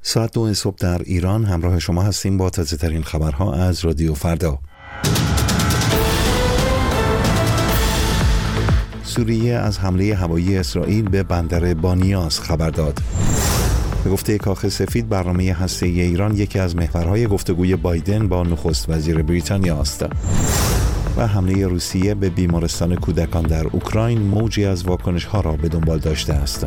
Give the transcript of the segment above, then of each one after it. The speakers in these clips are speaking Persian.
ساعت 2 صبح در ایران همراه شما هستیم با تازه ترین خبرها از رادیو فردا. سوریه از حمله هوایی اسرائیل به بندر بانیاس خبر داد. به گفته کاخ سفید، برنامه هسته‌ای ایران یکی از محورهای گفتگوی بایدن با نخست وزیر بریتانیا است. و حمله روسیه به بیمارستان کودکان در اوکراین موجی از واکنش‌ها را به دنبال داشته است.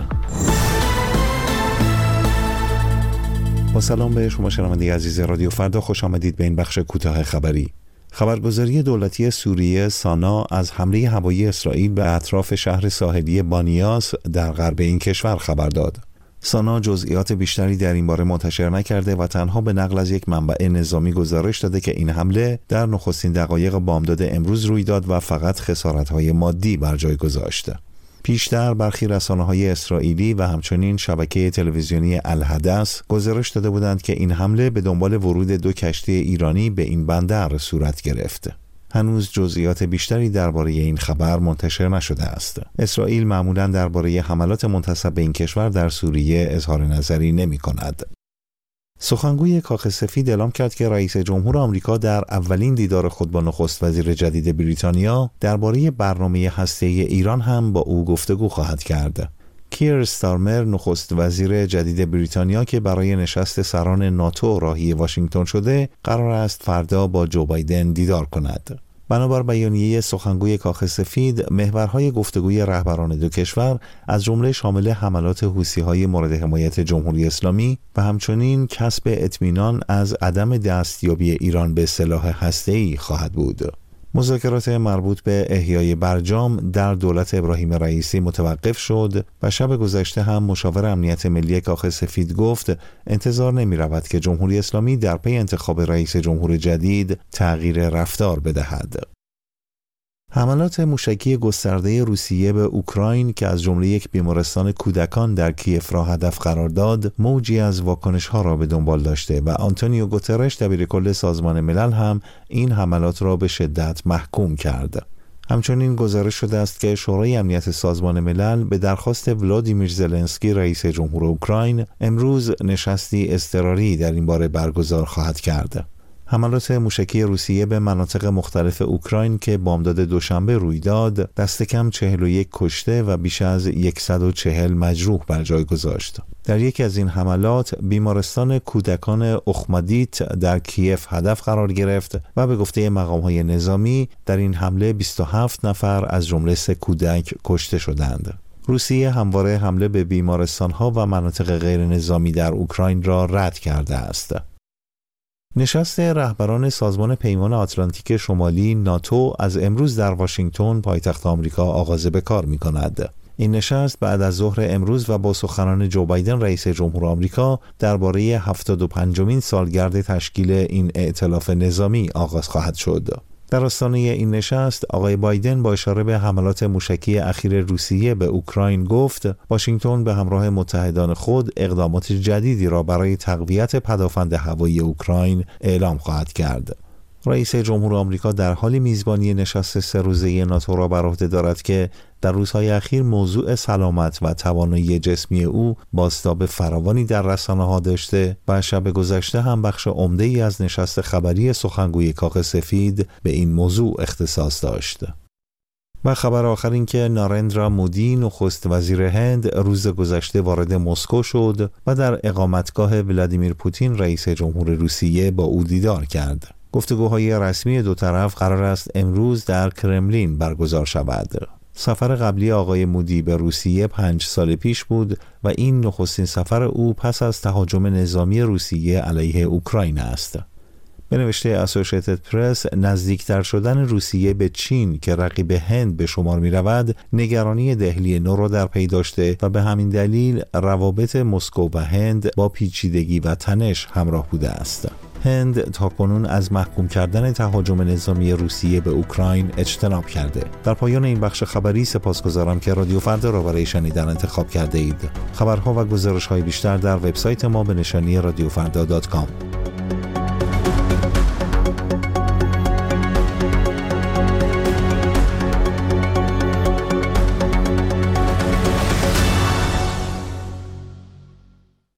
با سلام به شما شنونده عزیز رادیو فردا، خوش آمدید به این بخش کوتاه خبری. خبرگزاری دولتی سوریه سانا از حمله هوایی اسرائیل به اطراف شهر ساحلی بانیاس در غرب این کشور خبر داد. سانا جزئیات بیشتری در این باره منتشر نکرده و تنها به نقل از یک منبع نظامی گزارش داده که این حمله در نخستین دقایق بامداد امروز روی داد و فقط خسارت‌های مادی بر جای گذاشته. پیشتر برخی رسانه‌های اسرائیلی و همچنین شبکه تلویزیونی الحدث گزارش داده بودند که این حمله به دنبال ورود 2 کشتی ایرانی به این بندر صورت گرفت. هنوز جزئیات بیشتری درباره این خبر منتشر نشده است. اسرائیل معمولاً درباره حملات منتسب به این کشور در سوریه اظهار نظری نمی‌کند. سخنگوی کاخ سفید اعلام کرد که رئیس جمهور آمریکا در اولین دیدار خود با نخست وزیر جدید بریتانیا درباره برنامه هسته‌ای ایران هم با او گفتگو خواهد کرد. کیر استارمر، نخست وزیر جدید بریتانیا که برای نشست سران ناتو راهی واشنگتن شده، قرار است فردا با جو بایدن دیدار کند. بنابر بیانیه سخنگوی کاخ سفید، محورهای گفتگوی رهبران 2 کشور از جمله شامل حملات حوثی‌های مورد حمایت جمهوری اسلامی و همچنین کسب اطمینان از عدم دستیابی ایران به سلاح هسته‌ای خواهد بود. مذاکرات مربوط به احیای برجام در دولت ابراهیم رئیسی متوقف شد و شب گذشته هم مشاور امنیت ملی کاخ سفید گفت انتظار نمی رود که جمهوری اسلامی در پی انتخاب رئیس جمهور جدید تغییر رفتار بدهد. حملات موشکی گسترده روسیه به اوکراین که از جمله یک بیمارستان کودکان در کیف را هدف قرار داد، موجی از واکنش‌ها را به دنبال داشته و آنتونیو گوترش دبیرکل سازمان ملل هم این حملات را به شدت محکوم کرد. همچنین گزارش شده است که شورای امنیت سازمان ملل به درخواست ولادیمیر زلنسکی رئیس جمهور اوکراین امروز نشستی اضطراری در این باره برگزار خواهد کرد. حملات موشکی روسیه به مناطق مختلف اوکراین که بامداد دوشنبه روی داد، دست کم 41 کشته و بیش از 140 مجروح بر جای گذاشت. در یکی از این حملات بیمارستان کودکان اوخمادیت در کیف هدف قرار گرفت و به گفته مقام‌های نظامی در این حمله 27 نفر از جمله 3 کودک کشته شدند. روسیه همواره حمله به بیمارستان‌ها و مناطق غیر نظامی در اوکراین را رد کرده است. نشست رهبران سازمان پیمان آتلانتیک شمالی ناتو از امروز در واشنگتن پایتخت آمریکا آغاز به کار می‌کند. این نشست بعد از ظهر امروز و با سخنان جو بایدن رئیس جمهور آمریکا درباره 75مین سالگرد تشکیل این ائتلاف نظامی آغاز خواهد شد. در آستانه این نشست آقای بایدن با اشاره به حملات موشکی اخیر روسیه به اوکراین گفت واشنگتن به همراه متحدان خود اقدامات جدیدی را برای تقویت پدافند هوایی اوکراین اعلام خواهد کرد. رئیس جمهور آمریکا در حال میزبانی نشست 3 روزه ناتو را بر عهده دارد که در روزهای اخیر موضوع سلامت و توانایی جسمی او بازتاب فراوانی در رسانه‌ها داشته و شب گذشته هم بخش عمده‌ای از نشست خبری سخنگوی کاخ سفید به این موضوع اختصاص داشت. و خبر آخر این که نارندرا مودی نخست وزیر هند روز گذشته وارد مسکو شد و در اقامتگاه ولادیمیر پوتین رئیس جمهور روسیه با او دیدار کرد. گفتگوهای رسمی 2 طرف قرار است امروز در کرملین برگزار شود. سفر قبلی آقای مودی به روسیه 5 سال پیش بود و این نخستین سفر او پس از تهاجم نظامی روسیه علیه اوکراین است. به نوشته اسوسییتد پرس، نزدیکتر شدن روسیه به چین که رقیب هند به شمار می رود، نگرانی دهلی نو را در پی داشته و به همین دلیل روابط مسکو و هند با پیچیدگی و تنش همراه بوده است. هند تاکنون از محکوم کردن تهاجم نظامی روسیه به اوکراین اجتناب کرده. در پایان این بخش خبری سپاسگزارم که رادیو فردا را برای شنیدن انتخاب کرده اید. خبرها و گزارش‌های بیشتر در وبسایت ما به نشانی radiofrda.com.